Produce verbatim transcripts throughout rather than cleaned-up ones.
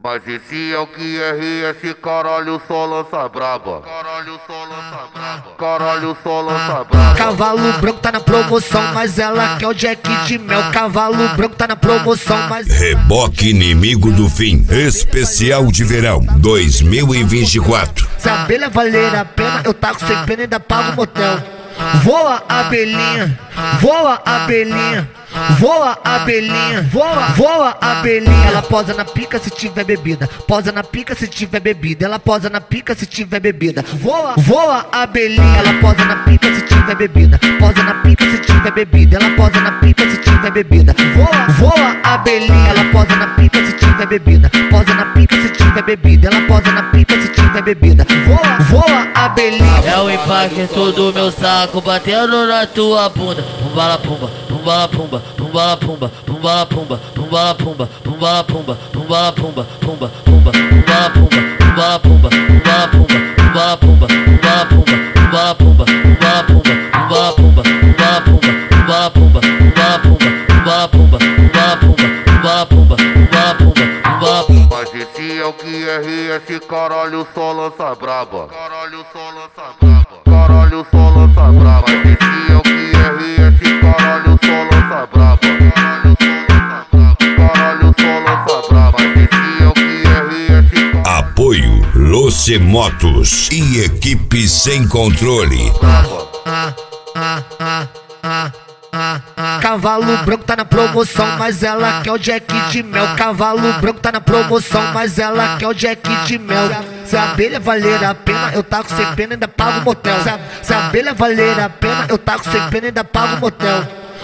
Mas esse é o Q R S, caralho, só lança braba. Caralho, só lança braba. Caralho, só lança braba. Cavalo branco tá na promoção, mas ela quer o Jack de mel. Cavalo branco tá na promoção, mas... Reboque Inimigo do Fim, especial de verão dois mil e vinte e quatro. Se a abelha valer a pena, eu taco sem pena e ainda pago o motel. Voa abelhinha, voa abelhinha, voa abelhinha, voa, voa abelhinha. Ela posa na pica se tiver bebida, posa na pica se tiver bebida. Ela posa na pica se tiver bebida. Voa, voa abelhinha. Ela posa na pica se tiver bebida, posa na pica se tiver bebida. Ela posa na pica se tiver bebida. Voa, voa abelhinha. Ela posa na pica se tiver bebida, posa na pica se tiver bebida. Ela posa na pica se tiver bebida. Voa, voa abelhinha. É o impacto do meu saco batendo na tua bunda. Pumbala pumba, pumbala pumba, pumbala pumba, pumbala pumba, pumbala pumba, pumbala pumba, pumbala pumba, pumba, pumba, pumbala pumba, pumbala pumba, pumbala pumba, pumbala pumba, pumbala pumba, pumbala pumba, pumbala pumba, pumbala pumba, pumbala pumba, pumbala pumba, pumbala pumba, pumbala pumba, pumbala pumba, pumbala pumba, pumbala pumba, pumbala pumba. Mas esse é o Q R S, caralho, só lança braba. Caralho, só lança braba. Caralho, só lança braba. Mas esse é o Q R S, caralho, só lança braba. Caralho, só lança braba. Caralho, só lança braba. Mas esse é o Q R S. Apoio Loce Motos e equipe sem controle. Ah, ah, ah, ah. Ah, ah. Cavalo branco tá na promoção, mas ela quer o Jack de mel. Cavalo branco tá na promoção, mas ela quer o Jack de mel. Se a abelha valer a pena, eu taco sem pena e ainda pago o motel. Se a, se a abelha valer a pena, eu taco sem pena e ainda pago o motel.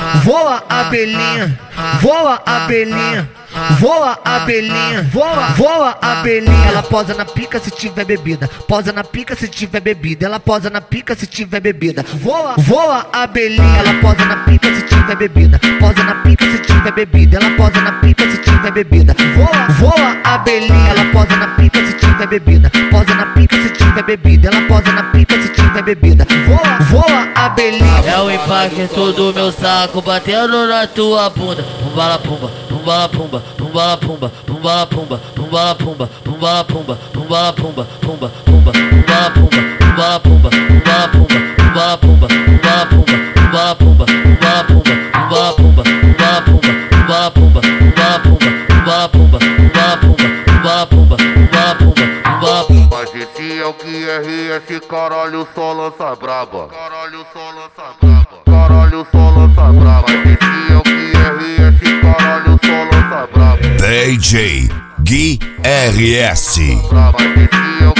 Voa abelhinha, voa abelhinha, voa abelhinha, voa, voa abelhinha. Ela posa na pica se tiver bebida, posa na pica se tiver bebida. Ela posa na pica se tiver bebida. Voa, voa abelhinha. Ela posa na pica se tiver bebida, posa na pica se tiver bebida. Ela posa na pica se tiver bebida. Voa, voa abelhinha. Ela posa na pica se tiver bebida, posa na pica se tiver bebida. Ela posa na pica se tiver bebida. Voa, voa abelhinha. É o impacto do meu saco batendo na tua bunda. Pumbala pumba, pumbala pumba, pumbala pumba, pumbala pumba, pumbala pumba, pumbala pumba, pumbala pumba, pumba, pumba, pumbala pumba, pumbala pumba, pumbala pumba, pumbala pumba, pumbala pumba, pumbala pumba, pumbala pumba, pumbala pumba, pumbala pumba, pumbala pumba, pumbala pumba, pumbala pumba, pumbala pumba, pumbala pumba, pumbala pumba, pumbala pumba. Mas esse é o Q R S, caralho, só lança braba. Caralho, só lança braba. Caralho, só lança braba. Mas esse é o Q R S, caralho, só lança braba. D J Gui R S. Mas esse é o